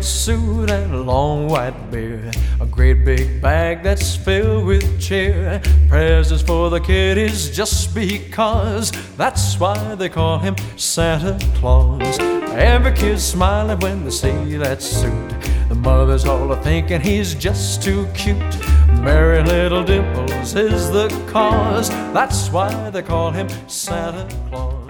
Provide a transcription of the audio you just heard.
red suit and a long white beard, a great big bag that's filled with cheer. Presents for the kiddies just because, that's why they call him Santa Claus. Every kid's smiling when they see that suit. The mothers all are thinking he's just too cute. Merry little Dimples is the cause, that's why they call him Santa Claus.